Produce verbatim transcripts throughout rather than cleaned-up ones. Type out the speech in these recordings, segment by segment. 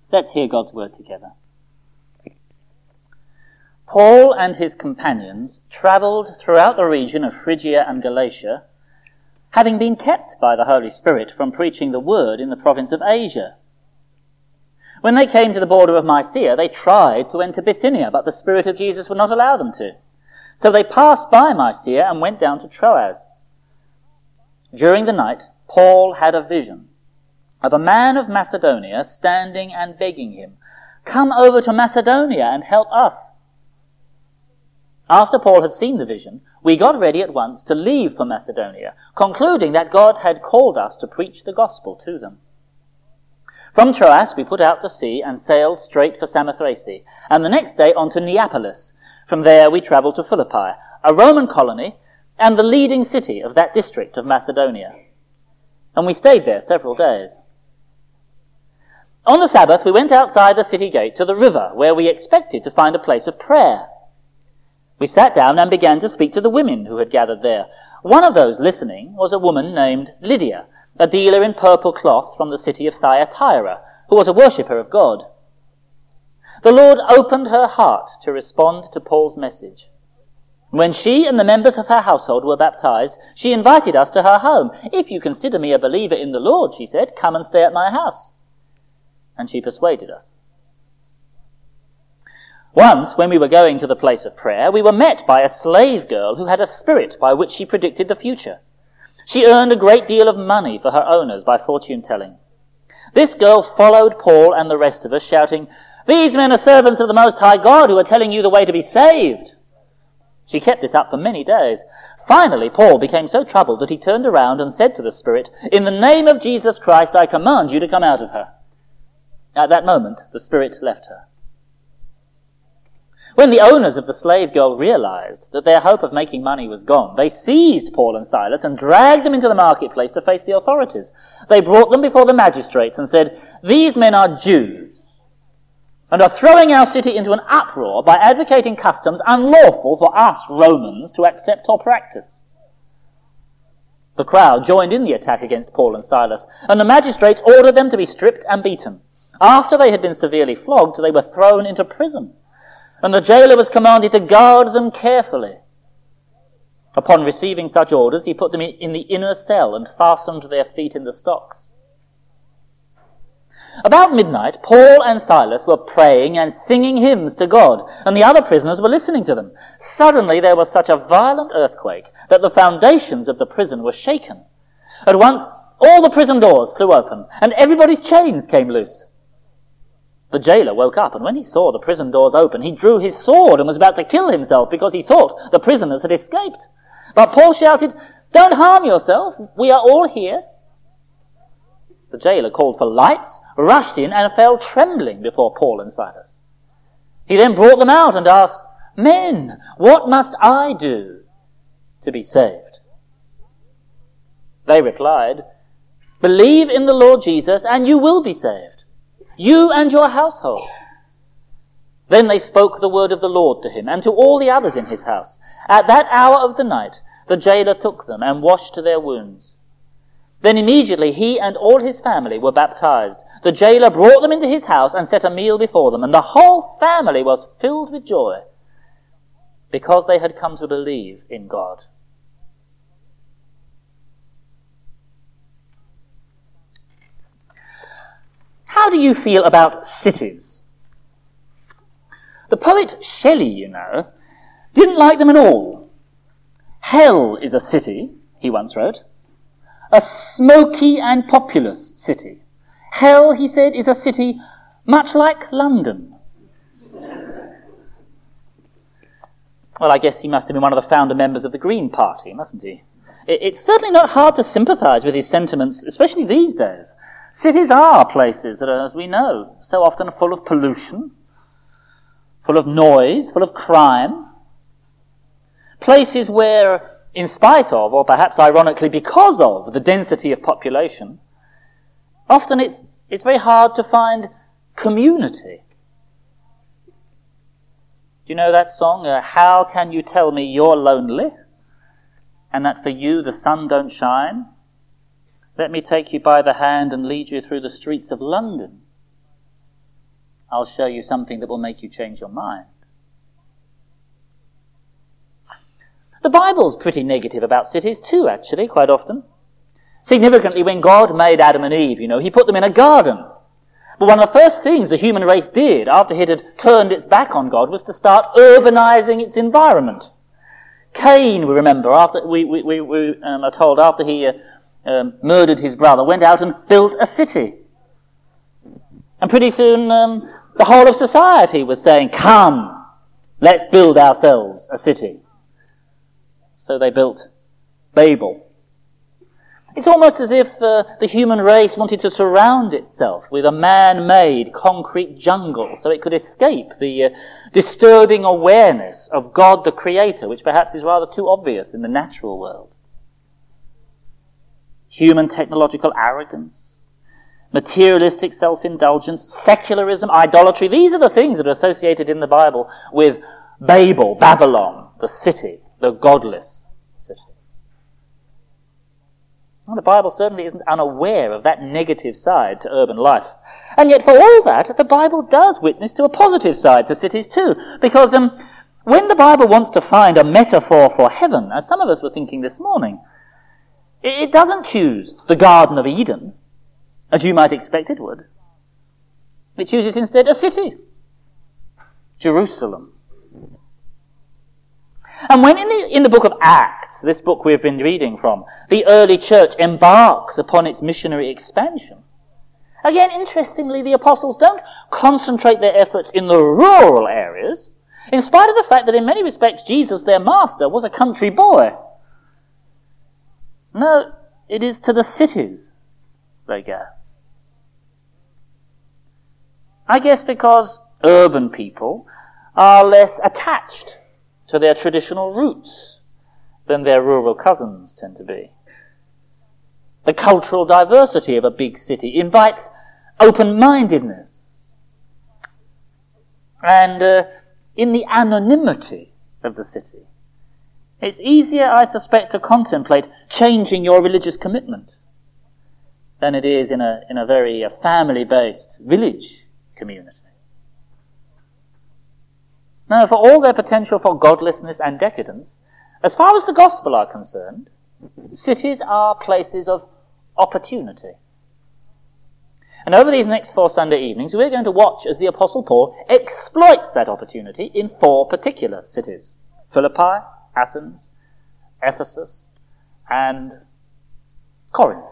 Let's hear God's word together. Paul and his companions travelled throughout the region of Phrygia and Galatia, having been kept by the Holy Spirit from preaching the word in the province of Asia. When they came to the border of Mysia, they tried to enter Bithynia, but the Spirit of Jesus would not allow them to. So they passed by Mysia and went down to Troas. During the night, Paul had a vision of a man of Macedonia standing and begging him, "Come over to Macedonia and help us." After Paul had seen the vision, we got ready at once to leave for Macedonia, concluding that God had called us to preach the gospel to them. From Troas we put out to sea and sailed straight for Samothrace, and the next day on to Neapolis. From there we travelled to Philippi, a Roman colony and the leading city of that district of Macedonia. And we stayed there several days. On the Sabbath we went outside the city gate to the river, where we expected to find a place of prayer. We sat down and began to speak to the women who had gathered there. One of those listening was a woman named Lydia, a dealer in purple cloth from the city of Thyatira, who was a worshipper of God. The Lord opened her heart to respond to Paul's message. When she and the members of her household were baptized, she invited us to her home. "If you consider me a believer in the Lord," she said, "come and stay at my house." And she persuaded us. Once, when we were going to the place of prayer, we were met by a slave girl who had a spirit by which she predicted the future. She earned a great deal of money for her owners by fortune-telling. This girl followed Paul and the rest of us, shouting, "These men are servants of the Most High God who are telling you the way to be saved." She kept this up for many days. Finally, Paul became so troubled that he turned around and said to the spirit, "In the name of Jesus Christ, I command you to come out of her." At that moment, the spirit left her. When the owners of the slave girl realized that their hope of making money was gone, they seized Paul and Silas and dragged them into the marketplace to face the authorities. They brought them before the magistrates and said, "These men are Jews and are throwing our city into an uproar by advocating customs unlawful for us Romans to accept or practice." The crowd joined in the attack against Paul and Silas, and the magistrates ordered them to be stripped and beaten. After they had been severely flogged, they were thrown into prison, and the jailer was commanded to guard them carefully. Upon receiving such orders, he put them in the inner cell and fastened their feet in the stocks. About midnight, Paul and Silas were praying and singing hymns to God, and the other prisoners were listening to them. Suddenly there was such a violent earthquake that the foundations of the prison were shaken. At once, all the prison doors flew open, and everybody's chains came loose. The jailer woke up, and when he saw the prison doors open, he drew his sword and was about to kill himself because he thought the prisoners had escaped. But Paul shouted, "Don't harm yourself, we are all here." The jailer called for lights, rushed in, and fell trembling before Paul and Silas. He then brought them out and asked, "Men, what must I do to be saved?" They replied, "Believe in the Lord Jesus, and you will be saved, you and your household." Then they spoke the word of the Lord to him and to all the others in his house. At that hour of the night, the jailer took them and washed their wounds. Then immediately he and all his family were baptized. The jailer brought them into his house and set a meal before them, and the whole family was filled with joy because they had come to believe in God. How do you feel about cities? The poet Shelley, you know, didn't like them at all. "Hell is a city," he once wrote, "a smoky and populous city. Hell," he said, "is a city much like London." Well, I guess he must have been one of the founder members of the Green Party, mustn't he? It's certainly not hard to sympathise with his sentiments, especially these days. Cities are places that are, as we know, so often full of pollution, full of noise, full of crime. Places where, in spite of, or perhaps ironically because of, the density of population, often it's, it's very hard to find community. Do you know that song, uh, "How can you tell me you're lonely, and that for you the sun don't shine? Let me take you by the hand and lead you through the streets of London." I'll show you something that will make you change your mind. The Bible's pretty negative about cities too, actually, quite often. Significantly, when God made Adam and Eve, you know, he put them in a garden. But one of the first things the human race did after it had turned its back on God was to start urbanizing its environment. Cain, we remember, after we, we, we, we um, are told after he uh, um, murdered his brother, went out and built a city. And pretty soon um, the whole of society was saying, come, let's build ourselves a city. So they built Babel. It's almost as if uh, the human race wanted to surround itself with a man-made concrete jungle so it could escape the uh, disturbing awareness of God the Creator, which perhaps is rather too obvious in the natural world. Human technological arrogance, materialistic self-indulgence, secularism, idolatry, these are the things that are associated in the Bible with Babel, Babylon, the city, the godless city. Well, the Bible certainly isn't unaware of that negative side to urban life. And yet for all that, the Bible does witness to a positive side to cities too. Because um, when the Bible wants to find a metaphor for heaven, as some of us were thinking this morning, it doesn't choose the Garden of Eden, as you might expect it would. It chooses instead a city, Jerusalem. And when in the, in the book of Acts, this book we've been reading from, the early church embarks upon its missionary expansion, again, interestingly, the apostles don't concentrate their efforts in the rural areas, in spite of the fact that in many respects Jesus, their master, was a country boy. No, it is to the cities they go. I guess because urban people are less attached to their traditional roots than their rural cousins tend to be. The cultural diversity of a big city invites open-mindedness. And uh, in the anonymity of the city, it's easier, I suspect, to contemplate changing your religious commitment than it is in a, in a very uh, family-based village community. Now, for all their potential for godlessness and decadence, as far as the gospel are concerned, cities are places of opportunity. And over these next four Sunday evenings, we're going to watch as the Apostle Paul exploits that opportunity in four particular cities: Philippi, Athens, Ephesus, and Corinth.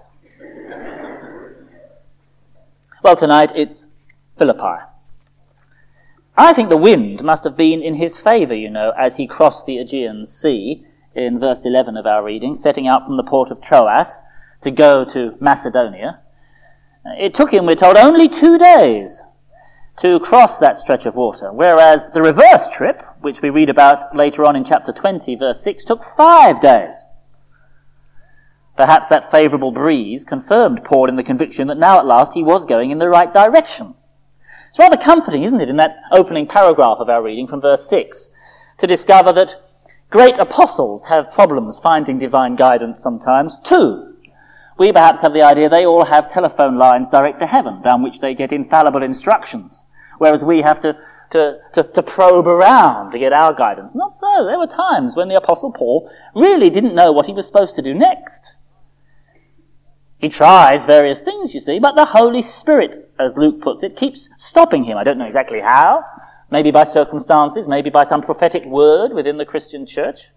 Well, tonight it's Philippi. I think the wind must have been in his favour, you know, as he crossed the Aegean Sea in verse eleven of our reading, setting out from the port of Troas to go to Macedonia. It took him, we're told, only two days to cross that stretch of water, whereas the reverse trip, which we read about later on in chapter twenty, verse six, took five days. Perhaps that favourable breeze confirmed Paul in the conviction that now at last he was going in the right direction. It's rather comforting, isn't it, in that opening paragraph of our reading from verse six, to discover that great apostles have problems finding divine guidance sometimes too. We perhaps have the idea they all have telephone lines direct to heaven, down which they get infallible instructions, whereas we have to, to, to, to probe around to get our guidance. Not so. There were times when the Apostle Paul really didn't know what he was supposed to do next. He tries various things, you see, but the Holy Spirit, as Luke puts it, keeps stopping him. I don't know exactly how. Maybe by circumstances, maybe by some prophetic word within the Christian church.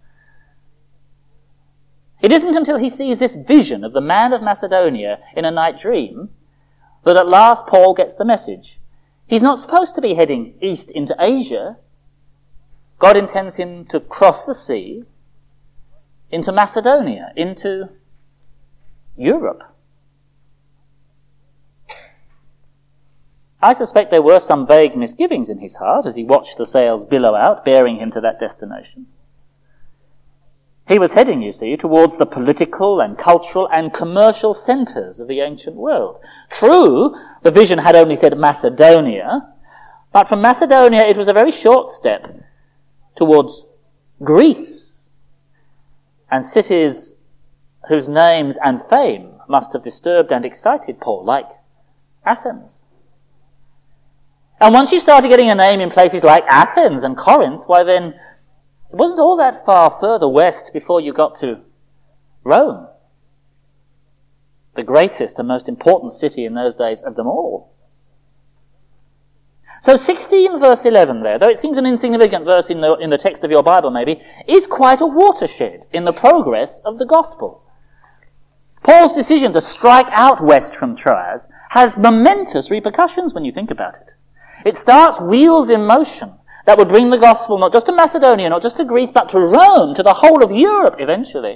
It isn't until he sees this vision of the man of Macedonia in a night dream that at last Paul gets the message. He's not supposed to be heading east into Asia. God intends him to cross the sea into Macedonia, into Europe. I suspect there were some vague misgivings in his heart as he watched the sails billow out, bearing him to that destination. He was heading, you see, towards the political and cultural and commercial centres of the ancient world. True, the vision had only said Macedonia, but from Macedonia it was a very short step towards Greece and cities whose names and fame must have disturbed and excited Paul, like Athens. And once you started getting a name in places like Athens and Corinth, why then it wasn't all that far further west before you got to Rome, the greatest and most important city in those days of them all. So sixteen verse eleven there, though it seems an insignificant verse in the, in the text of your Bible maybe, is quite a watershed in the progress of the gospel. Paul's decision to strike out west from Troas has momentous repercussions when you think about it. It starts wheels in motion that would bring the gospel not just to Macedonia, not just to Greece, but to Rome, to the whole of Europe eventually.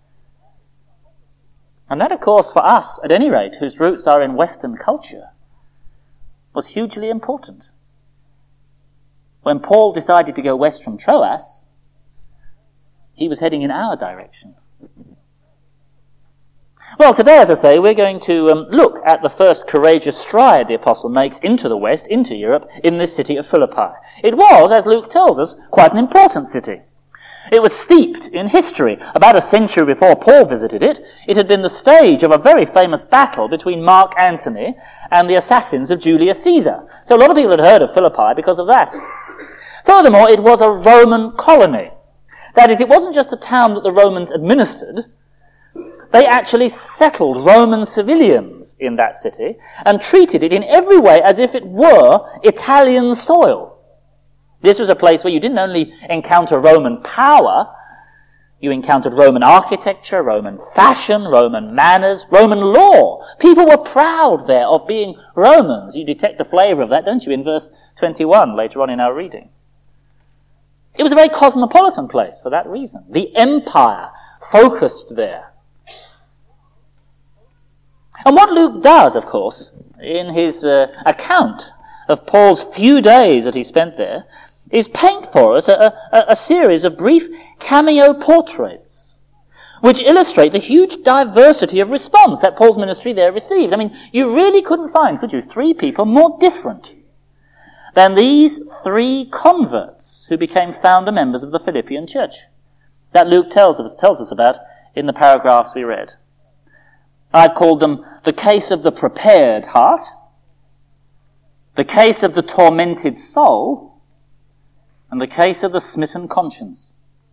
And that, of course, for us, at any rate, whose roots are in Western culture, was hugely important. When Paul decided to go west from Troas, he was heading in our direction. Well, today, as I say, we're going to um, look at the first courageous stride the apostle makes into the west, into Europe, in this city of Philippi. It was, as Luke tells us, quite an important city. It was steeped in history. About a century before Paul visited it, it had been the stage of a very famous battle between Mark Antony and the assassins of Julius Caesar. So a lot of people had heard of Philippi because of that. Furthermore, it was a Roman colony. That is, it wasn't just a town that the Romans administered. They actually settled Roman civilians in that city and treated it in every way as if it were Italian soil. This was a place where you didn't only encounter Roman power, you encountered Roman architecture, Roman fashion, Roman manners, Roman law. People were proud there of being Romans. You detect the flavour of that, don't you, in verse twenty-one later on in our reading. It was a very cosmopolitan place for that reason. The empire focused there. And what Luke does, of course, in his uh, account of Paul's few days that he spent there, is paint for us a, a, a series of brief cameo portraits which illustrate the huge diversity of response that Paul's ministry there received. I mean, you really couldn't find, could you, three people more different than these three converts who became founder members of the Philippian church that Luke tells us, tells us about in the paragraphs we read. I've called them the case of the prepared heart, the case of the tormented soul, and the case of the smitten conscience.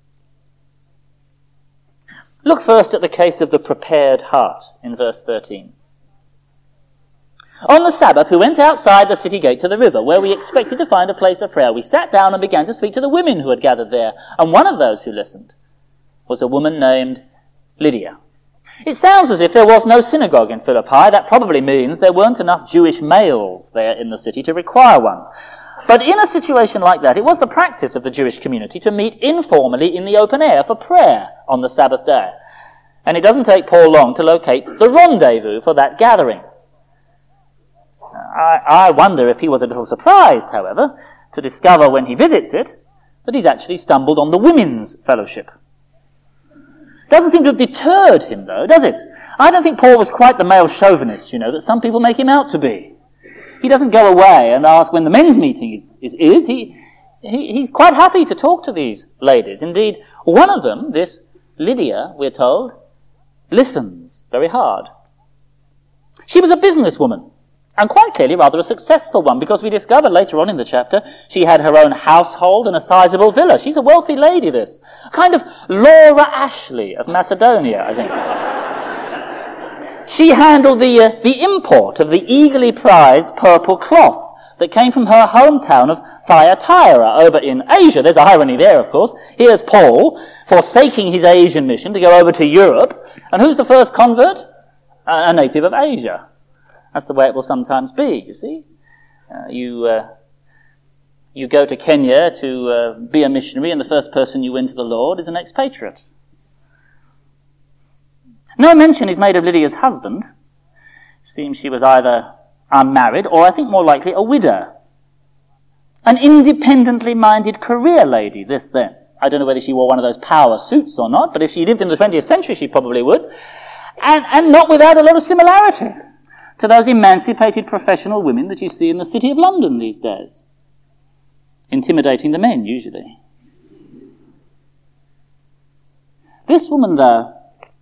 Look first at the case of the prepared heart in verse thirteen. On the Sabbath we went outside the city gate to the river, where we expected to find a place of prayer. We sat down and began to speak to the women who had gathered there, and one of those who listened was a woman named Lydia. It sounds as if there was no synagogue in Philippi. That probably means there weren't enough Jewish males there in the city to require one. But in a situation like that, it was the practice of the Jewish community to meet informally in the open air for prayer on the Sabbath day. And it doesn't take Paul long to locate the rendezvous for that gathering. I, I wonder if he was a little surprised, however, to discover when he visits it that he's actually stumbled on the women's fellowship. Doesn't seem to have deterred him, though, does it? I don't think Paul was quite the male chauvinist, you know, that some people make him out to be. He doesn't go away and ask when the men's meeting is. is, is. He, he He's quite happy to talk to these ladies. Indeed, one of them, this Lydia, we're told, listens very hard. She was a businesswoman, and quite clearly rather a successful one, because we discover later on in the chapter she had her own household and a sizable villa. She's a wealthy lady, this. A kind of Laura Ashley of Macedonia, I think. She handled the, uh, the import of the eagerly prized purple cloth that came from her hometown of Thyatira over in Asia. There's irony there, of course. Here's Paul forsaking his Asian mission to go over to Europe. And who's the first convert? Uh, a native of Asia. That's the way it will sometimes be, you see. Uh, you uh, you go to Kenya to uh, be a missionary, and the first person you win to the Lord is an expatriate. No mention is made of Lydia's husband. It seems she was either unmarried or, I think more likely, a widow. An independently minded career lady, this then. I don't know whether she wore one of those power suits or not, but if she lived in the twentieth century, she probably would. And, and not without a lot of similarity to those emancipated professional women that you see in the City of London these days. Intimidating the men, usually. This woman, though,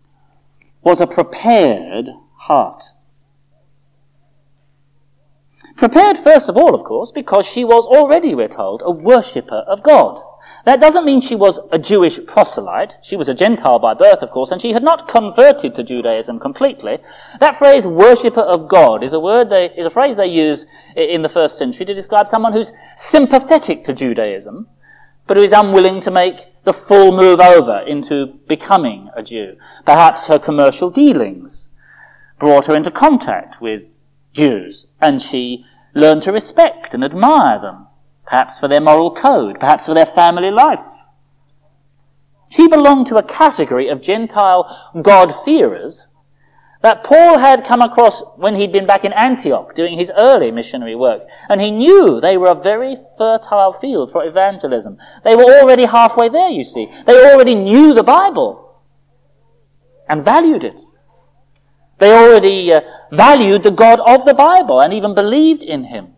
was a prepared heart. Prepared first of all, of course, because she was already, we're told, a worshipper of God. That doesn't mean she was a Jewish proselyte. She was a Gentile by birth, of course, and she had not converted to Judaism completely. That phrase, worshipper of God, is a word they, is a phrase they use in the first century to describe someone who's sympathetic to Judaism, but who is unwilling to make the full move over into becoming a Jew. Perhaps her commercial dealings brought her into contact with Jews, and she learned to respect and admire them, perhaps for their moral code, perhaps for their family life. She belonged to a category of Gentile God-fearers that Paul had come across when he'd been back in Antioch doing his early missionary work, and he knew they were a very fertile field for evangelism. They were already halfway there, you see. They already knew the Bible and valued it. They already uh, valued the God of the Bible and even believed in him.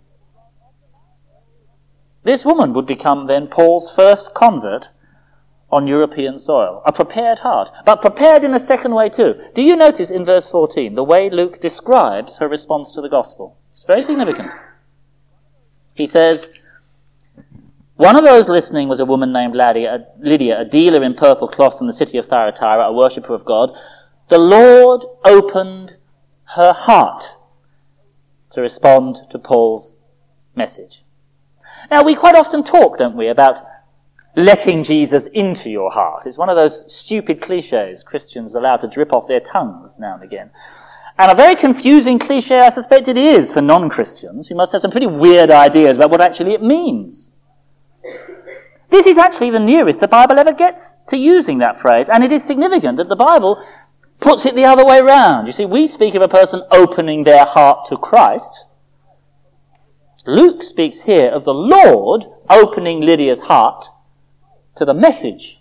This woman would become then Paul's first convert on European soil. A prepared heart, but prepared in a second way too. Do you notice in verse fourteen the way Luke describes her response to the gospel? It's very significant. He says, one of those listening was a woman named Lydia, Lydia, a dealer in purple cloth in the city of Thyatira, a worshipper of God. The Lord opened her heart to respond to Paul's message. Now, we quite often talk, don't we, about letting Jesus into your heart. It's one of those stupid cliches Christians are allowed to drip off their tongues now and again. And a very confusing cliche, I suspect it is, for non-Christians, who must have some pretty weird ideas about what actually it means. This is actually the nearest the Bible ever gets to using that phrase, and it is significant that the Bible puts it the other way round. You see, we speak of a person opening their heart to Christ. Luke speaks here of the Lord opening Lydia's heart to the message.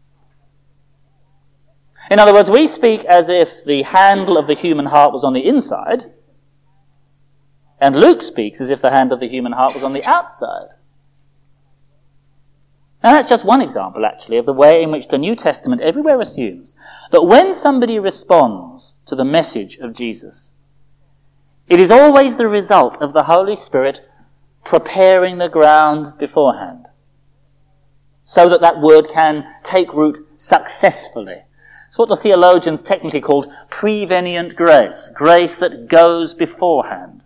In other words, we speak as if the handle of the human heart was on the inside, and Luke speaks as if the handle of the human heart was on the outside. Now that's just one example, actually, of the way in which the New Testament everywhere assumes that when somebody responds to the message of Jesus, it is always the result of the Holy Spirit preparing the ground beforehand, so that that word can take root successfully. It's what the theologians technically called prevenient grace, grace that goes beforehand.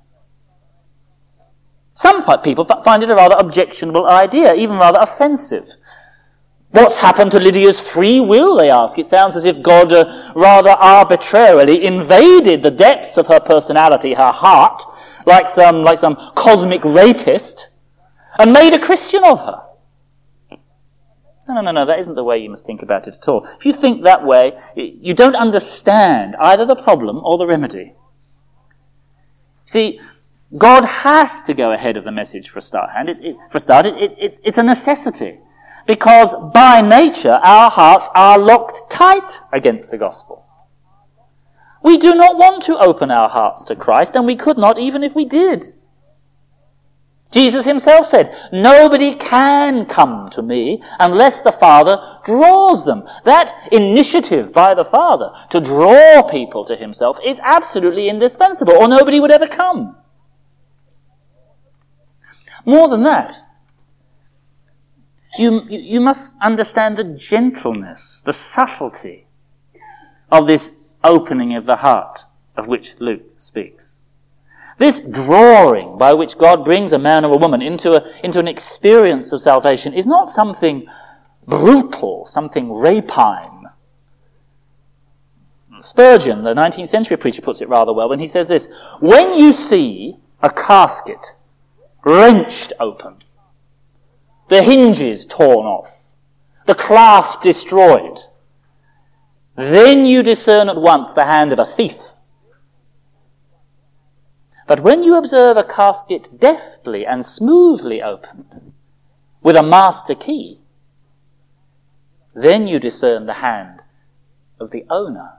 Some people find it a rather objectionable idea, even rather offensive. What's happened to Lydia's free will, they ask? It sounds as if God uh, rather arbitrarily invaded the depths of her personality, her heart, like some, like some cosmic rapist, and made a Christian of her. No, no, no, no, that isn't the way you must think about it at all. If you think that way, you don't understand either the problem or the remedy. See, God has to go ahead of the message for a start. And it's, it, for a start, it, it, it's, it's a necessity. Because by nature, our hearts are locked tight against the gospel. We do not want to open our hearts to Christ, and we could not even if we did. Jesus himself said, nobody can come to me unless the Father draws them. That initiative by the Father to draw people to himself is absolutely indispensable, or nobody would ever come. More than that, you, you must understand the gentleness, the subtlety of this opening of the heart of which Luke speaks. This drawing by which God brings a man or a woman into, a, into an experience of salvation is not something brutal, something rapine. Spurgeon, the nineteenth century preacher, puts it rather well when he says this: when you see a casket wrenched open, the hinges torn off, the clasp destroyed, then you discern at once the hand of a thief. But when you observe a casket deftly and smoothly opened, with a master key, then you discern the hand of the owner.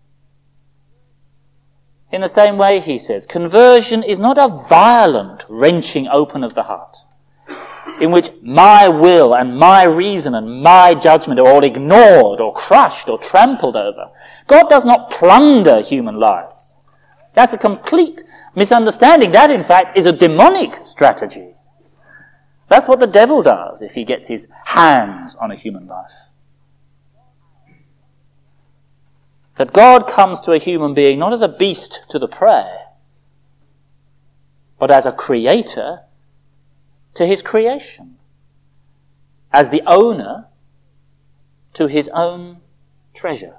In the same way, he says, conversion is not a violent wrenching open of the heart, in which my will and my reason and my judgment are all ignored or crushed or trampled over. God does not plunder human lives. That's a complete Misunderstanding, that in fact is a demonic strategy. That's what the devil does if he gets his hands on a human life. That God comes to a human being not as a beast to the prey, but as a creator to his creation, as the owner to his own treasure.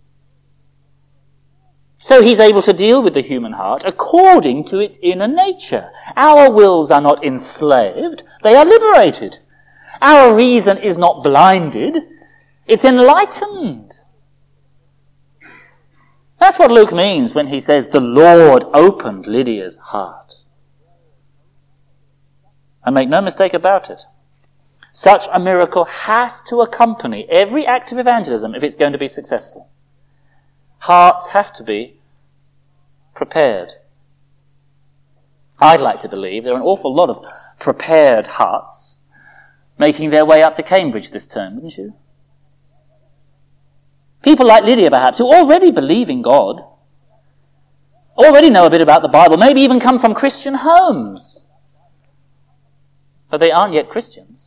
So he's able to deal with the human heart according to its inner nature. Our wills are not enslaved, they are liberated. Our reason is not blinded, it's enlightened. That's what Luke means when he says the Lord opened Lydia's heart. And make no mistake about it, such a miracle has to accompany every act of evangelism if it's going to be successful. Hearts have to be prepared. I'd like to believe there are an awful lot of prepared hearts making their way up to Cambridge this term, wouldn't you? People like Lydia, perhaps, who already believe in God, already know a bit about the Bible, maybe even come from Christian homes, but they aren't yet Christians.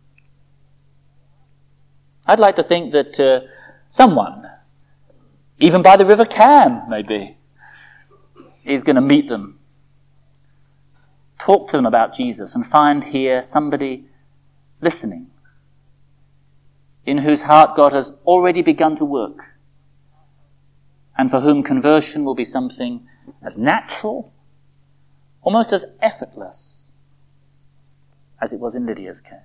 I'd like to think that uh, someone, even by the River Cam, maybe, is going to meet them, talk to them about Jesus, and find here somebody listening, in whose heart God has already begun to work, and for whom conversion will be something as natural, almost as effortless, as it was in Lydia's case.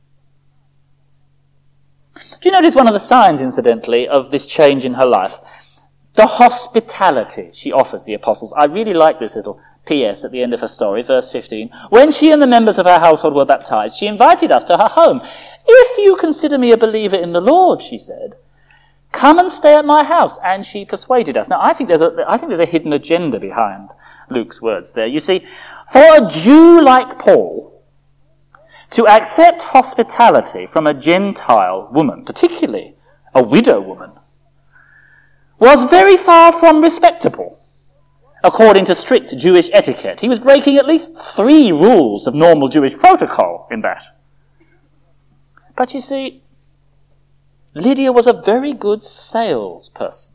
Do you notice one of the signs, incidentally, of this change in her life? The hospitality she offers the apostles. I really like this little P S at the end of her story, verse fifteen. When she and the members of her household were baptized, she invited us to her home. If you consider me a believer in the Lord, she said, come and stay at my house. And she persuaded us. Now, I think there's a, I think there's a hidden agenda behind Luke's words there. You see, for a Jew like Paul to accept hospitality from a Gentile woman, particularly a widow woman, was very far from respectable, according to strict Jewish etiquette. He was breaking at least three rules of normal Jewish protocol in that. But you see, Lydia was a very good salesperson.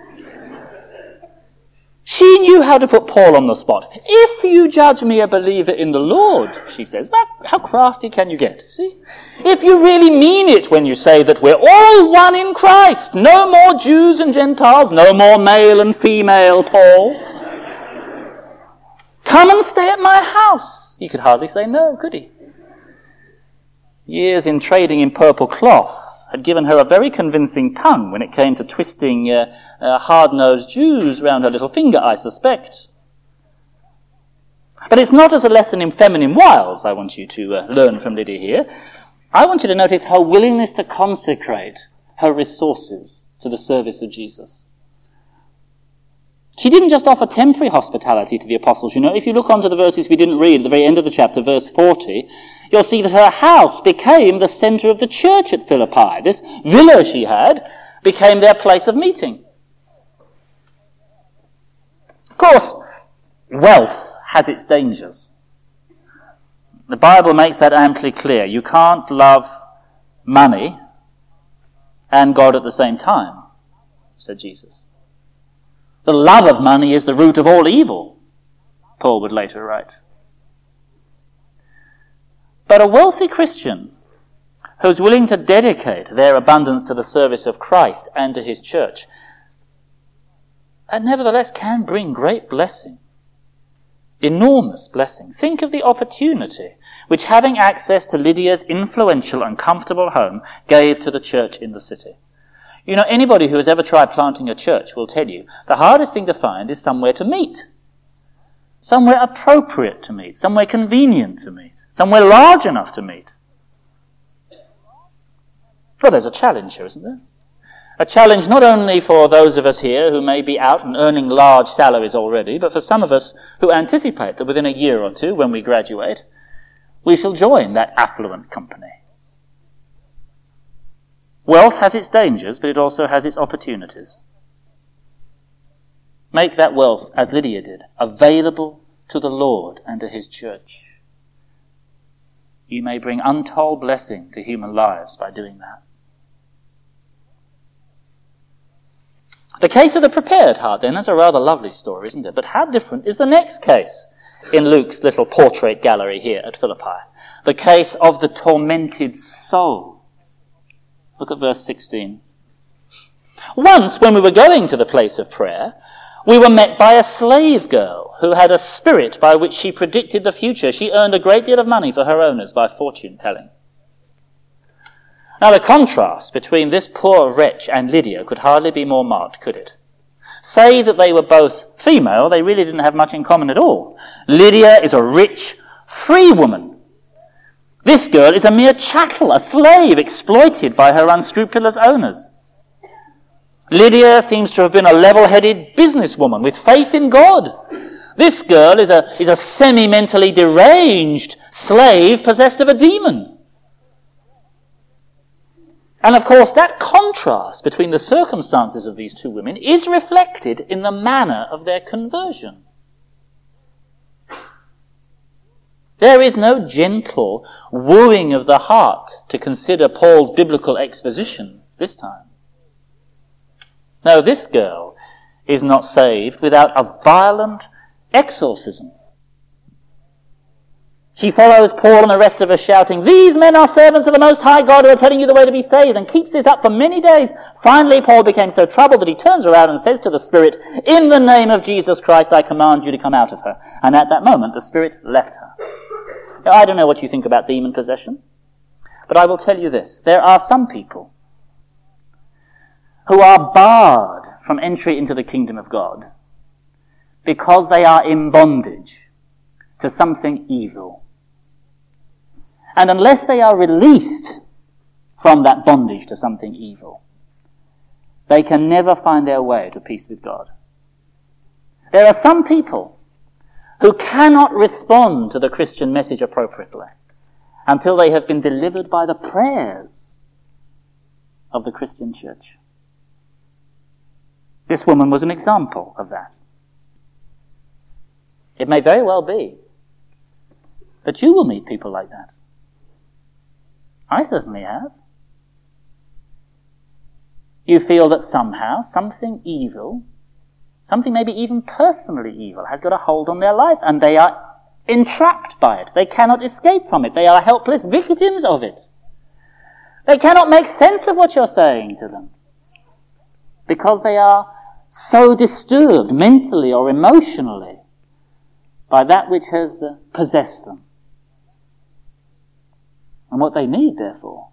She knew how to put Paul on the spot. If you judge me a believer in the Lord, she says, well, how crafty can you get? See? If you really mean it when you say that we're all one in Christ, no more Jews and Gentiles, no more male and female, Paul. Come and stay at my house. He could hardly say no, could he? Years in trading in purple cloth had given her a very convincing tongue when it came to twisting uh, uh, hard-nosed Jews round her little finger, I suspect. But it's not as a lesson in feminine wiles I want you to uh, learn from Lydia here. I want you to notice her willingness to consecrate her resources to the service of Jesus. She didn't just offer temporary hospitality to the apostles. You know, if you look onto the verses we didn't read at the very end of the chapter, verse forty, you'll see that her house became the centre of the church at Philippi. This villa she had became their place of meeting. Of course, wealth has its dangers. The Bible makes that amply clear. You can't love money and God at the same time, said Jesus. The love of money is the root of all evil, Paul would later write. But a wealthy Christian who's willing to dedicate their abundance to the service of Christ and to his church, and nevertheless can bring great blessing, enormous blessing. Think of the opportunity which having access to Lydia's influential and comfortable home gave to the church in the city. You know, anybody who has ever tried planting a church will tell you the hardest thing to find is somewhere to meet. Somewhere appropriate to meet. Somewhere convenient to meet. Somewhere large enough to meet. Well, there's a challenge here, isn't there? A challenge not only for those of us here who may be out and earning large salaries already, but for some of us who anticipate that within a year or two, when we graduate, we shall join that affluent company. Wealth has its dangers, but it also has its opportunities. Make that wealth, as Lydia did, available to the Lord and to his church. You may bring untold blessing to human lives by doing that. The case of the prepared heart, then, is a rather lovely story, isn't it? But how different is the next case in Luke's little portrait gallery here at Philippi? The case of the tormented soul. Look at verse sixteen. Once, when we were going to the place of prayer, we were met by a slave girl who had a spirit by which she predicted the future. She earned a great deal of money for her owners by fortune-telling. Now, the contrast between this poor wretch and Lydia could hardly be more marked, could it? Say that they were both female, they really didn't have much in common at all. Lydia is a rich, free woman. This girl is a mere chattel, a slave exploited by her unscrupulous owners. Lydia seems to have been a level-headed businesswoman with faith in God. This girl is a, is a semi-mentally deranged slave possessed of a demon. And of course, that contrast between the circumstances of these two women is reflected in the manner of their conversion. There is no gentle wooing of the heart to consider Paul's biblical exposition this time. No, this girl is not saved without a violent exorcism. She follows Paul and the rest of us shouting, "These men are servants of the Most High God who are telling you the way to be saved," and keeps this up for many days. Finally, Paul became so troubled that he turns around and says to the Spirit, "In the name of Jesus Christ, I command you to come out of her." And at that moment, the Spirit left her. Now, I don't know what you think about demon possession, but I will tell you this. There are some people who are barred from entry into the kingdom of God because they are in bondage to something evil. And unless they are released from that bondage to something evil, they can never find their way to peace with God. There are some people who cannot respond to the Christian message appropriately until they have been delivered by the prayers of the Christian church. This woman was an example of that. It may very well be that you will meet people like that. I certainly have. You feel that somehow something evil, something maybe even personally evil, has got a hold on their life, and they are entrapped by it. They cannot escape from it. They are helpless victims of it. They cannot make sense of what you're saying to them because they are so disturbed mentally or emotionally by that which has uh, possessed them. And what they need, therefore,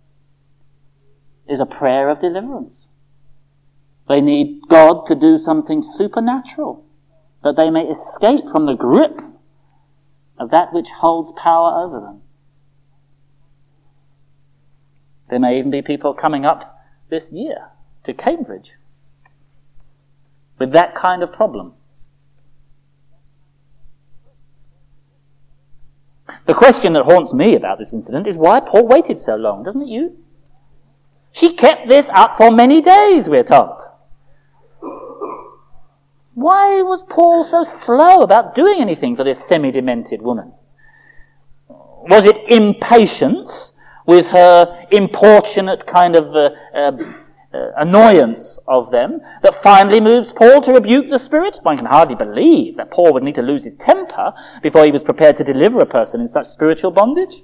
is a prayer of deliverance. They need God to do something supernatural, that they may escape from the grip of that which holds power over them. There may even be people coming up this year to Cambridge with that kind of problem. The question that haunts me about this incident is why Paul waited so long, doesn't it you? She kept this up for many days, we're told. Why was Paul so slow about doing anything for this semi-demented woman? Was it impatience with her importunate kind of uh, uh, uh, annoyance of them that finally moves Paul to rebuke the Spirit? One can hardly believe that Paul would need to lose his temper before he was prepared to deliver a person in such spiritual bondage.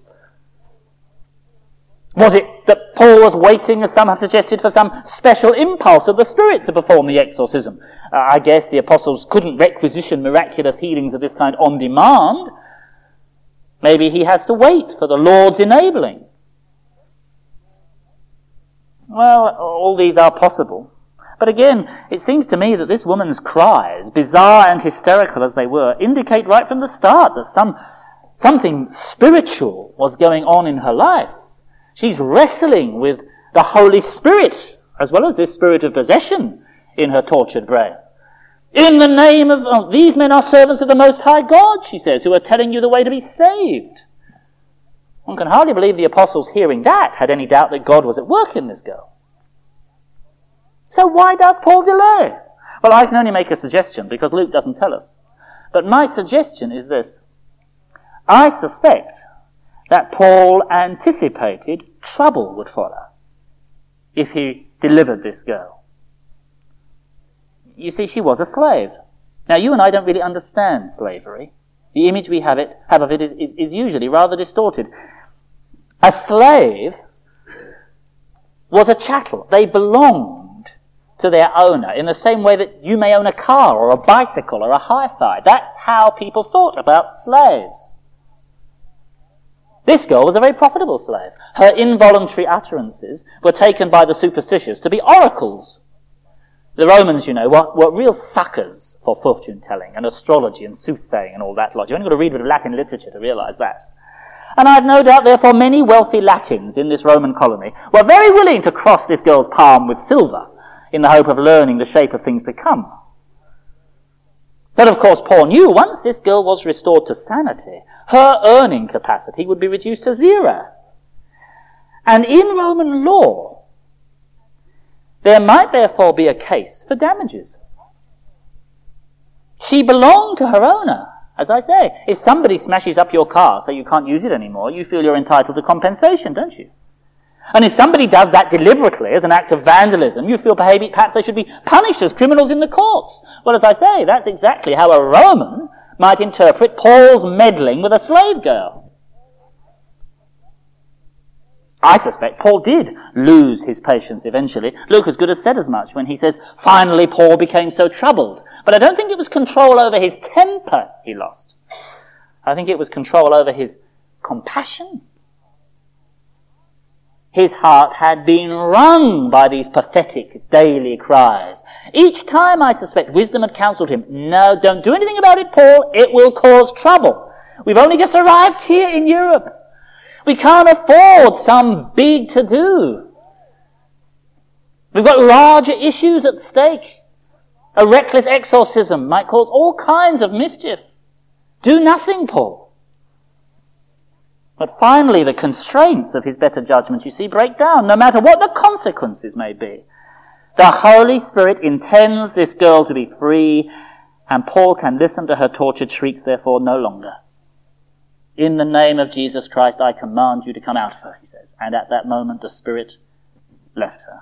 Was it that Paul was waiting, as some have suggested, for some special impulse of the Spirit to perform the exorcism? Uh, I guess the apostles couldn't requisition miraculous healings of this kind on demand. Maybe he has to wait for the Lord's enabling. Well, all these are possible. But again, it seems to me that this woman's cries, bizarre and hysterical as they were, indicate right from the start that some something spiritual was going on in her life. She's wrestling with the Holy Spirit, as well as this spirit of possession in her tortured brain. In the name of, oh, these men are servants of the Most High God, she says, who are telling you the way to be saved. One can hardly believe the apostles, hearing that, had any doubt that God was at work in this girl. So why does Paul delay? Well, I can only make a suggestion, because Luke doesn't tell us. But my suggestion is this. I suspect that Paul anticipated trouble would follow if he delivered this girl. You see, she was a slave. Now, you and I don't really understand slavery. The image we have it have of it is, is, is usually rather distorted. A slave was a chattel. They belonged to their owner in the same way that you may own a car or a bicycle or a hi-fi. That's how people thought about slaves. This girl was a very profitable slave. Her involuntary utterances were taken by the superstitious to be oracles. The Romans, you know, were, were real suckers for fortune-telling and astrology and soothsaying and all that lot. You've only got to read a bit of Latin literature to realize that. And I've no doubt, therefore, many wealthy Latins in this Roman colony were very willing to cross this girl's palm with silver in the hope of learning the shape of things to come. But of course, Paul knew once this girl was restored to sanity, her earning capacity would be reduced to zero. And in Roman law, there might therefore be a case for damages. She belonged to her owner. As I say, if somebody smashes up your car so you can't use it anymore, you feel you're entitled to compensation, don't you? And if somebody does that deliberately as an act of vandalism, you feel perhaps they should be punished as criminals in the courts. Well, as I say, that's exactly how a Roman might interpret Paul's meddling with a slave girl. I suspect Paul did lose his patience eventually. Luke has good as said as much when he says, finally Paul became so troubled. But I don't think it was control over his temper he lost. I think it was control over his compassion. His heart had been wrung by these pathetic daily cries. Each time, I suspect, wisdom had counseled him, no, don't do anything about it, Paul, it will cause trouble. We've only just arrived here in Europe. We can't afford some big to-do. We've got larger issues at stake. A reckless exorcism might cause all kinds of mischief. Do nothing, Paul. But finally, the constraints of his better judgment, you see, break down, no matter what the consequences may be. The Holy Spirit intends this girl to be free, and Paul can listen to her tortured shrieks, therefore, no longer. In the name of Jesus Christ, I command you to come out of her, he says. And at that moment, the Spirit left her.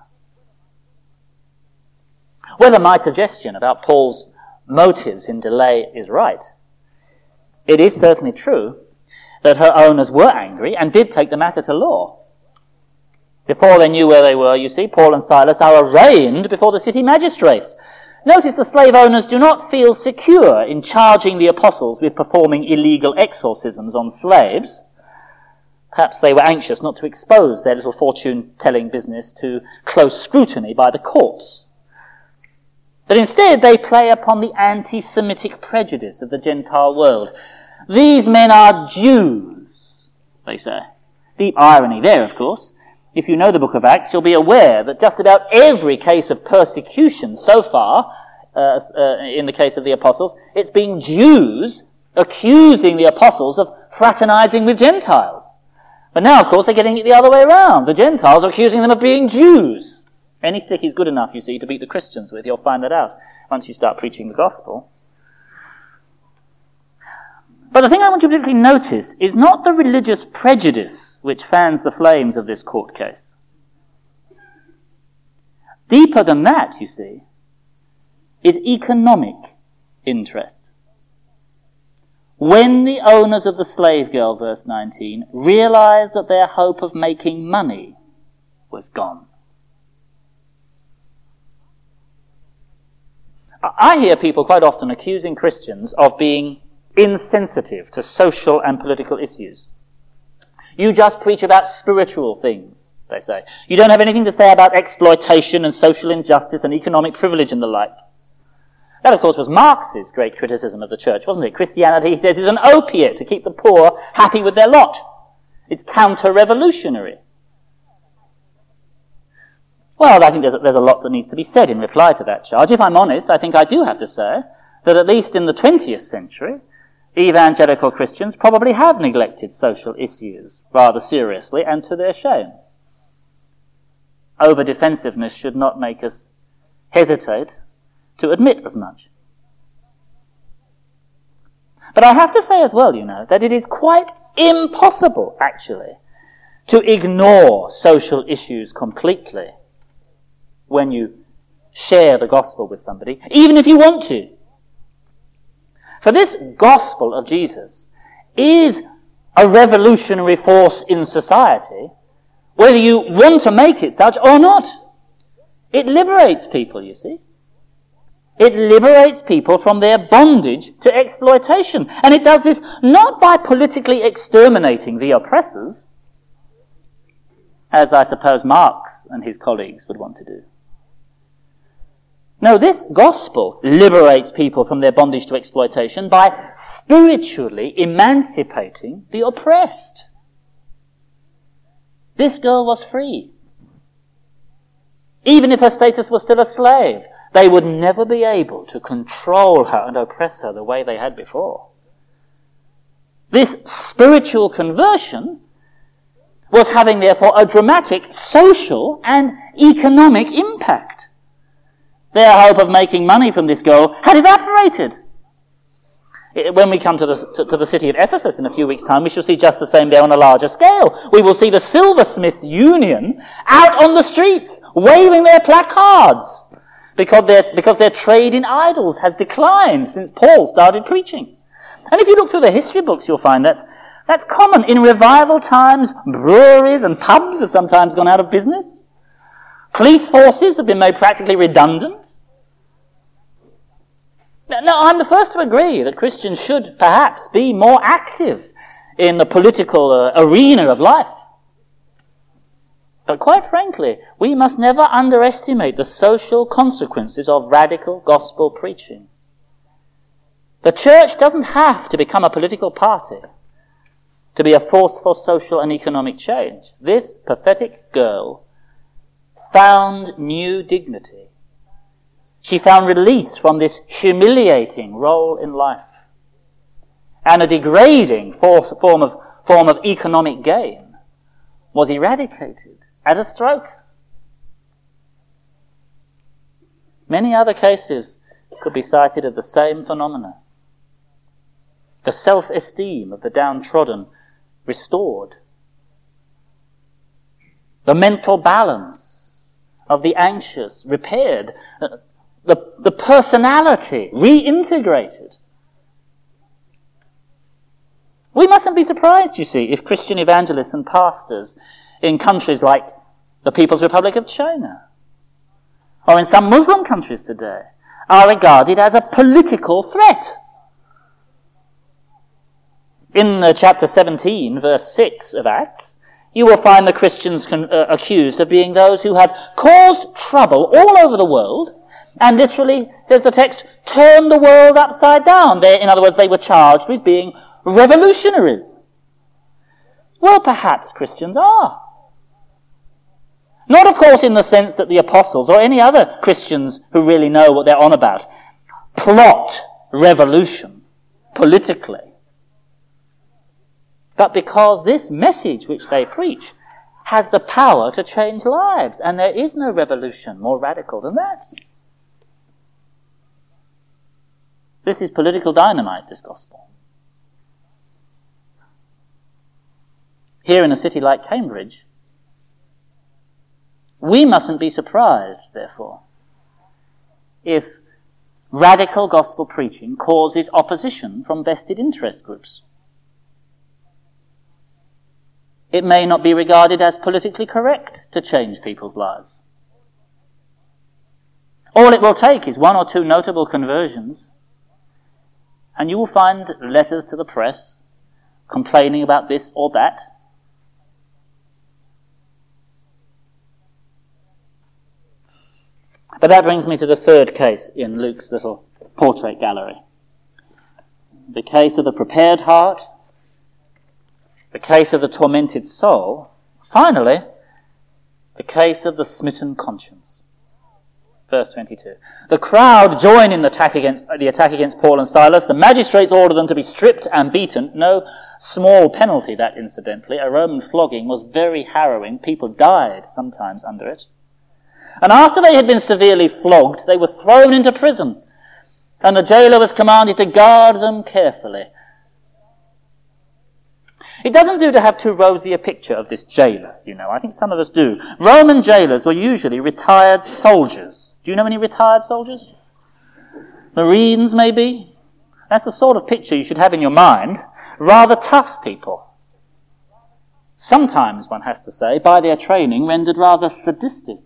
Whether my suggestion about Paul's motives in delay is right, it is certainly true that her owners were angry and did take the matter to law. Before they knew where they were, you see, Paul and Silas are arraigned before the city magistrates. Notice the slave owners do not feel secure in charging the apostles with performing illegal exorcisms on slaves. Perhaps they were anxious not to expose their little fortune-telling business to close scrutiny by the courts. But instead they play upon the anti-Semitic prejudice of the Gentile world. These men are Jews, they say. Deep irony there, of course. If you know the book of Acts, you'll be aware that just about every case of persecution so far, uh, uh, in the case of the apostles, it's been Jews accusing the apostles of fraternizing with Gentiles. But now, of course, they're getting it the other way around. The Gentiles are accusing them of being Jews. Any stick is good enough, you see, to beat the Christians with. You'll find that out once you start preaching the gospel. But the thing I want you to particularly notice is not the religious prejudice which fans the flames of this court case. Deeper than that, you see, is economic interest. When the owners of the slave girl, verse nineteen, realized that their hope of making money was gone. I hear people quite often accusing Christians of being insensitive to social and political issues. You just preach about spiritual things, they say. You don't have anything to say about exploitation and social injustice and economic privilege and the like. That, of course, was Marx's great criticism of the church, wasn't it? Christianity, he says, is an opiate to keep the poor happy with their lot. It's counter-revolutionary. Well, I think there's a, there's a lot that needs to be said in reply to that charge. If I'm honest, I think I do have to say that at least in the twentieth century, evangelical Christians probably have neglected social issues rather seriously and to their shame. Over-defensiveness should not make us hesitate to admit as much. But I have to say as well, you know, that it is quite impossible, actually, to ignore social issues completely when you share the gospel with somebody, even if you want to. For this gospel of Jesus is a revolutionary force in society, whether you want to make it such or not. It liberates people, you see. It liberates people from their bondage to exploitation. And it does this not by politically exterminating the oppressors, as I suppose Marx and his colleagues would want to do. No, this gospel liberates people from their bondage to exploitation by spiritually emancipating the oppressed. This girl was free. Even if her status was still a slave, they would never be able to control her and oppress her the way they had before. This spiritual conversion was having, therefore, a dramatic social and economic impact. Their hope of making money from this girl had evaporated. When we come to the, to, to the city of Ephesus in a few weeks' time, we shall see just the same there on a larger scale. We will see the Silversmiths Union out on the streets, waving their placards, because their, because their trade in idols has declined since Paul started preaching. And if you look through the history books, you'll find that that's common. In revival times, breweries and pubs have sometimes gone out of business. Police forces have been made practically redundant. Now, I'm the first to agree that Christians should perhaps be more active in the political uh, arena of life. But quite frankly, we must never underestimate the social consequences of radical gospel preaching. The church doesn't have to become a political party to be a force for social and economic change. This pathetic girl found new dignity. She found release from this humiliating role in life and a degrading form of, form of economic gain was eradicated at a stroke. Many other cases could be cited of the same phenomena. The self-esteem of the downtrodden restored. The mental balance of the anxious repaired. The, the personality reintegrated. We mustn't be surprised, you see, if Christian evangelists and pastors in countries like the People's Republic of China or in some Muslim countries today are regarded as a political threat. In uh, chapter seventeen, verse six of Acts, you will find the Christians con- uh, accused of being those who have caused trouble all over the world and literally, says the text, turned the world upside down. They, in other words, they were charged with being revolutionaries. Well, perhaps Christians are. Not, of course, in the sense that the apostles or any other Christians who really know what they're on about plot revolution politically. But because this message which they preach has the power to change lives, and there is no revolution more radical than that. This is political dynamite, this gospel. Here in a city like Cambridge, we mustn't be surprised, therefore, if radical gospel preaching causes opposition from vested interest groups. It may not be regarded as politically correct to change people's lives. All it will take is one or two notable conversions, and you will find letters to the press complaining about this or that. But that brings me to the third case in Luke's little portrait gallery. The case of the prepared heart, the case of the tormented soul, finally, the case of the smitten conscience. Verse twenty-two. The crowd join in the attack against the attack against Paul and Silas. The magistrates order them to be stripped and beaten. No small penalty, that incidentally. A Roman flogging was very harrowing. People died sometimes under it. And after they had been severely flogged, they were thrown into prison. And the jailer was commanded to guard them carefully It doesn't do to have too rosy a picture of this jailer, you know. I think some of us do. Roman jailers were usually retired soldiers. Do you know any retired soldiers? Marines, maybe? That's the sort of picture you should have in your mind. Rather tough people. Sometimes, one has to say, by their training, rendered rather sadistic.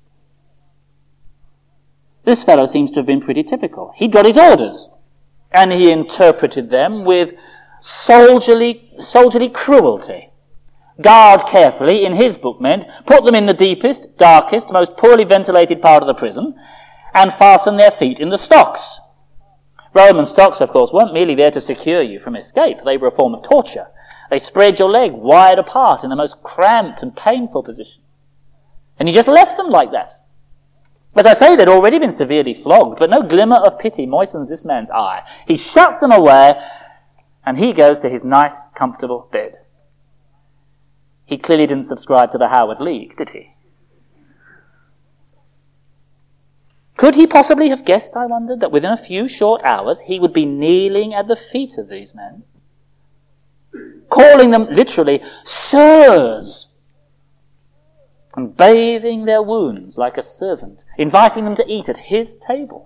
This fellow seems to have been pretty typical. He'd got his orders, and he interpreted them with soldierly, soldierly cruelty. Guard carefully, in his book meant, put them in the deepest, darkest, most poorly ventilated part of the prison, and fasten their feet in the stocks. Roman stocks, of course, weren't merely there to secure you from escape. They were a form of torture. They spread your leg wide apart in the most cramped and painful position. And he just left them like that. As I say, they'd already been severely flogged, but no glimmer of pity moistens this man's eye. He shuts them away, and he goes to his nice, comfortable bed. He clearly didn't subscribe to the Howard League, did he? Could he possibly have guessed, I wondered, that within a few short hours he would be kneeling at the feet of these men, calling them literally sirs, and bathing their wounds like a servant, inviting them to eat at his table?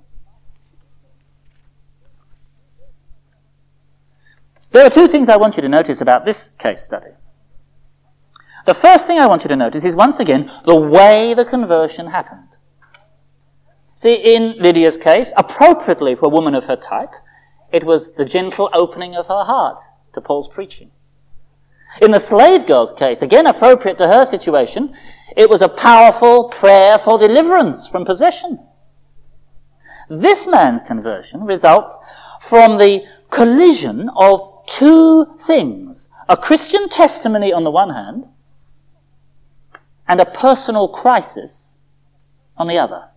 There are two things I want you to notice about this case study. The first thing I want you to notice is, once again, the way the conversion happened. See, in Lydia's case, appropriately for a woman of her type, it was the gentle opening of her heart to Paul's preaching. In the slave girl's case, again appropriate to her situation, it was a powerful prayer for deliverance from possession. This man's conversion results from the collision of two things: a Christian testimony on the one hand, and a personal crisis on the other.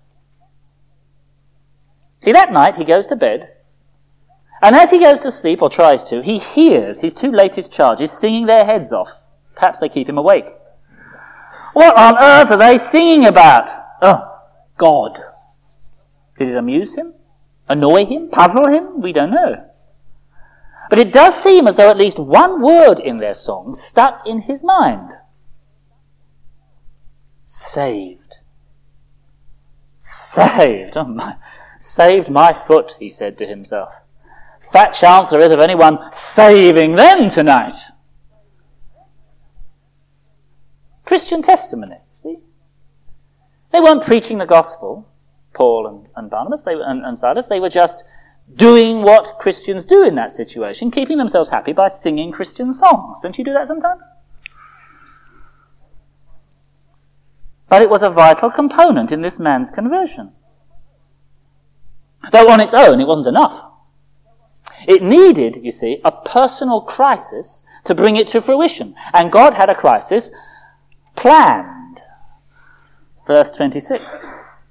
See, that night he goes to bed, and as he goes to sleep, or tries to, he hears his two latest charges singing their heads off. Perhaps they keep him awake. What on earth are they singing about? Oh, God. Did it amuse him? Annoy him? Puzzle him? We don't know. But it does seem as though at least one word in their song stuck in his mind. Saved. Saved. Oh my. Saved my foot, he said to himself. Fat chance there is of anyone saving them tonight. Christian testimony, see? They weren't preaching the gospel, Paul and, and Barnabas they, and, and Silas. They were just doing what Christians do in that situation, keeping themselves happy by singing Christian songs. Don't you do that sometimes? But it was a vital component in this man's conversion. Though on its own it wasn't enough. It needed, you see, a personal crisis to bring it to fruition. And God had a crisis planned. Verse twenty-six.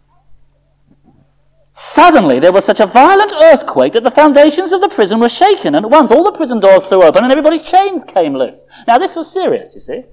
Suddenly there was such a violent earthquake that the foundations of the prison were shaken, and at once all the prison doors flew open and everybody's chains came loose. Now this was serious, you see.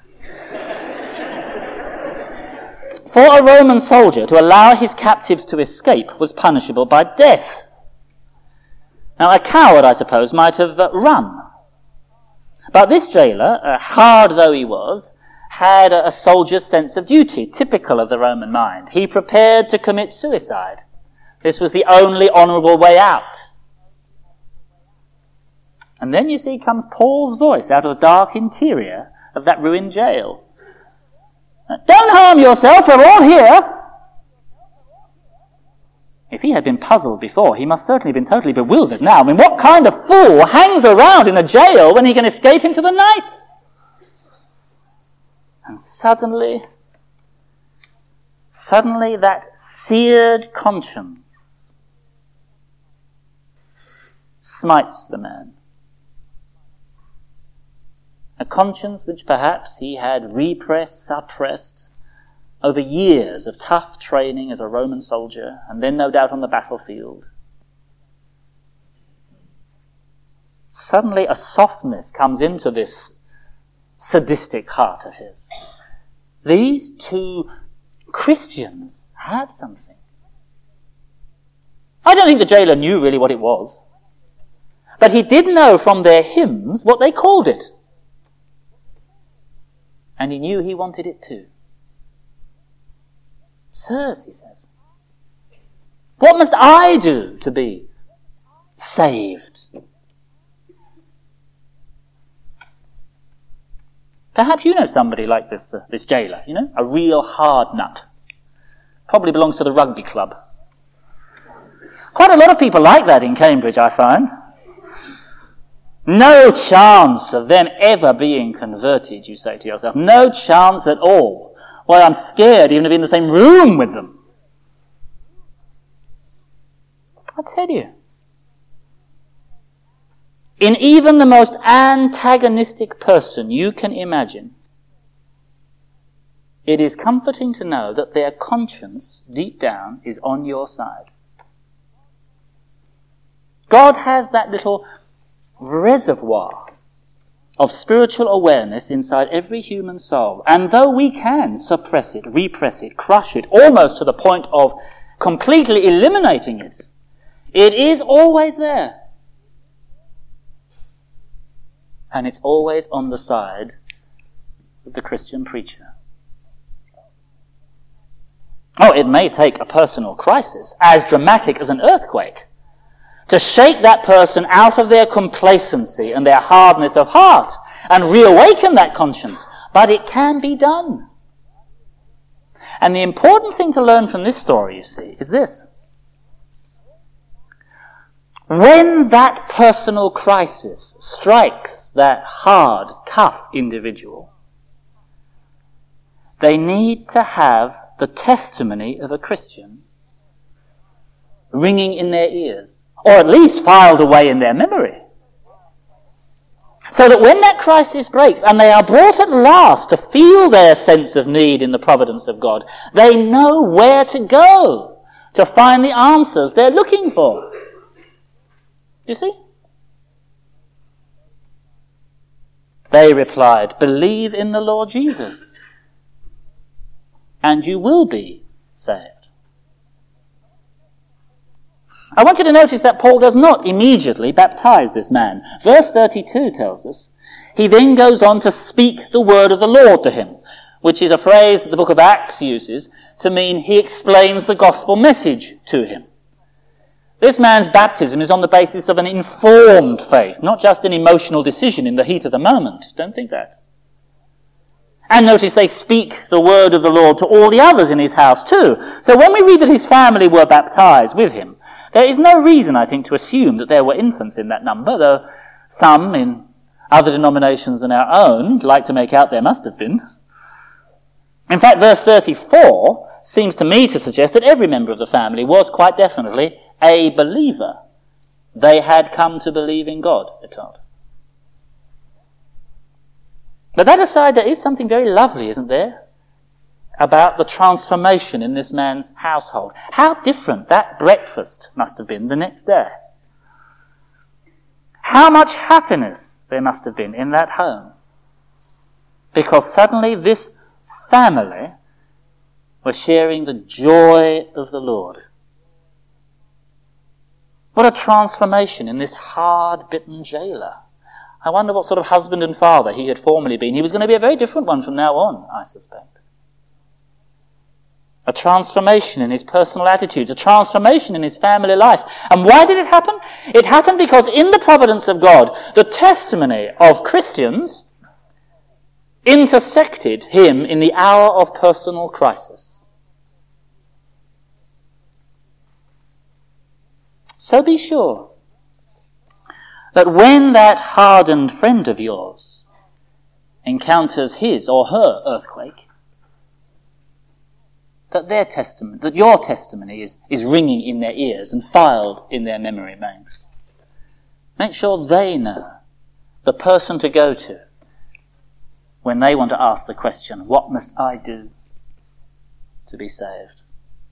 For a Roman soldier to allow his captives to escape was punishable by death. Now a coward, I suppose, might have uh, run. But this jailer, uh, hard though he was, had a, a soldier's sense of duty, typical of the Roman mind. He prepared to commit suicide. This was the only honourable way out. And then, you see, comes Paul's voice out of the dark interior of that ruined jail. Don't harm yourself, we're all here. If he had been puzzled before, he must certainly have been totally bewildered now. I mean, what kind of fool hangs around in a jail when he can escape into the night? And suddenly, suddenly that seared conscience smites the man. A conscience which perhaps he had repressed, suppressed over years of tough training as a Roman soldier, and then no doubt on the battlefield. Suddenly a softness comes into this sadistic heart of his. These two Christians had something. I don't think the jailer knew really what it was, but he did know from their hymns what they called it. And he knew he wanted it too. Sirs, he says, what must I do to be saved? Perhaps you know somebody like this, uh, this jailer, you know, a real hard nut. Probably belongs to the rugby club. Quite a lot of people like that in Cambridge, I find. No chance of them ever being converted, you say to yourself. No chance at all. Why, I'm scared even to be in the same room with them. I tell you, in even the most antagonistic person you can imagine, it is comforting to know that their conscience, deep down, is on your side. God has that little reservoir of spiritual awareness inside every human soul. And though we can suppress it, repress it, crush it, almost to the point of completely eliminating it, it is always there. And it's always on the side of the Christian preacher. Oh, it may take a personal crisis, as dramatic as an earthquake, to shake that person out of their complacency and their hardness of heart and reawaken that conscience. But it can be done. And the important thing to learn from this story, you see, is this. When that personal crisis strikes that hard, tough individual, they need to have the testimony of a Christian ringing in their ears, or at least filed away in their memory. So that when that crisis breaks and they are brought at last to feel their sense of need in the providence of God, they know where to go to find the answers they're looking for. You see? They replied, "Believe in the Lord Jesus, and you will be saved." I want you to notice that Paul does not immediately baptize this man. Verse thirty-two tells us, he then goes on to speak the word of the Lord to him, which is a phrase that the book of Acts uses to mean he explains the gospel message to him. This man's baptism is on the basis of an informed faith, not just an emotional decision in the heat of the moment. Don't think that. And notice they speak the word of the Lord to all the others in his house too. So when we read that his family were baptized with him, there is no reason, I think, to assume that there were infants in that number, though some in other denominations than our own like to make out there must have been. In fact, verse thirty-four seems to me to suggest that every member of the family was quite definitely a believer. They had come to believe in God, we're told. But that aside, there is something very lovely, isn't there, about the transformation in this man's household. How different that breakfast must have been the next day. How much happiness there must have been in that home. Because suddenly this family was sharing the joy of the Lord. What a transformation in this hard-bitten jailer. I wonder what sort of husband and father he had formerly been. He was going to be a very different one from now on, I suspect. A transformation in his personal attitudes, a transformation in his family life. And why did it happen? It happened because in the providence of God, the testimony of Christians intersected him in the hour of personal crisis. So be sure that when that hardened friend of yours encounters his or her earthquake, that their testimony, that your testimony is, is ringing in their ears and filed in their memory banks. Make sure they know the person to go to when they want to ask the question, what must I do to be saved?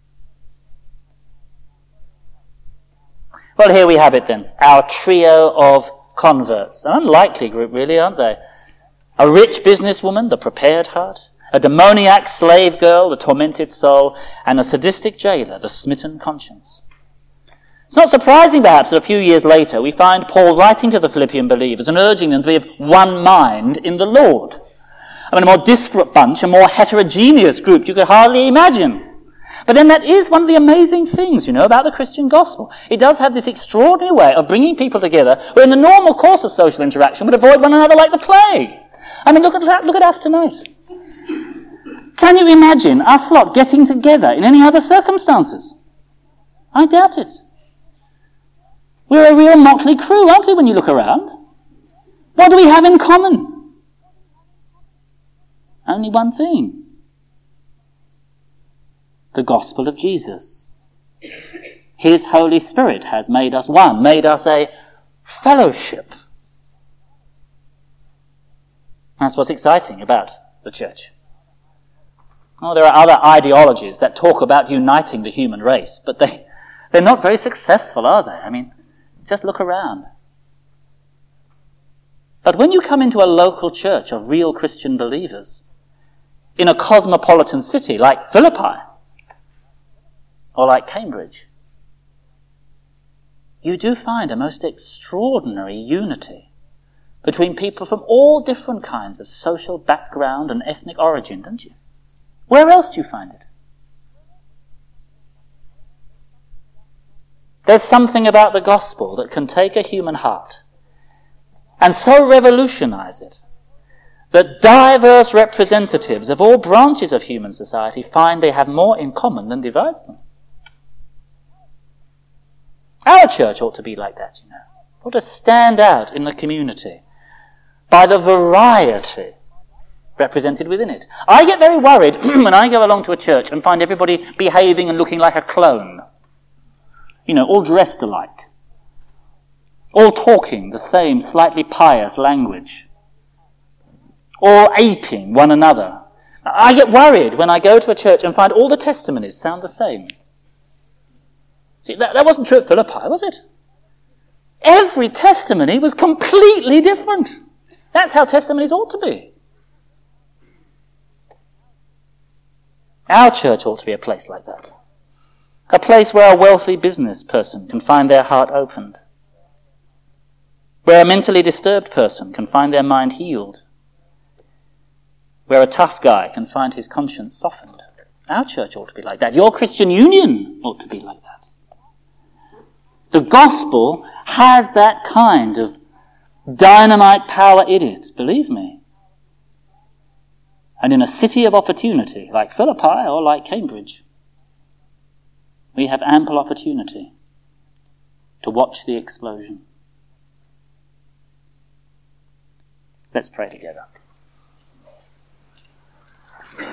Well, here we have it then, our trio of converts. An unlikely group, really, aren't they? A rich businesswoman, the prepared heart, a demoniac slave girl, the tormented soul, and a sadistic jailer, the smitten conscience. It's not surprising, perhaps, that a few years later we find Paul writing to the Philippian believers and urging them to be of one mind in the Lord. I mean, a more disparate bunch, a more heterogeneous group you could hardly imagine. But then that is one of the amazing things, you know, about the Christian gospel. It does have this extraordinary way of bringing people together who in the normal course of social interaction would avoid one another like the plague. I mean, look at that, look at us tonight. Can you imagine us lot getting together in any other circumstances? I doubt it. We're a real motley crew, aren't we, when you look around? What do we have in common? Only one thing. The gospel of Jesus. His Holy Spirit has made us one, made us a fellowship. That's what's exciting about the church. Oh, there are other ideologies that talk about uniting the human race, but they, they're not very successful, are they? I mean, just look around. But when you come into a local church of real Christian believers, in a cosmopolitan city like Philippi, or like Cambridge, you do find a most extraordinary unity between people from all different kinds of social background and ethnic origin, don't you? Where else do you find it? There's something about the gospel that can take a human heart and so revolutionize it that diverse representatives of all branches of human society find they have more in common than divides them. Our church ought to be like that, you know. It ought to stand out in the community by the variety represented within it. I get very worried when I go along to a church and find everybody behaving and looking like a clone. You know, all dressed alike. All talking the same slightly pious language. All aping one another. I get worried when I go to a church and find all the testimonies sound the same. See, that, that wasn't true at Philippi, was it? Every testimony was completely different. That's how testimonies ought to be. Our church ought to be a place like that. A place where a wealthy business person can find their heart opened. Where a mentally disturbed person can find their mind healed. Where a tough guy can find his conscience softened. Our church ought to be like that. Your Christian Union ought to be like that. The gospel has that kind of dynamite power in it, believe me. And in a city of opportunity, like Philippi or like Cambridge, we have ample opportunity to watch the explosion. Let's pray together.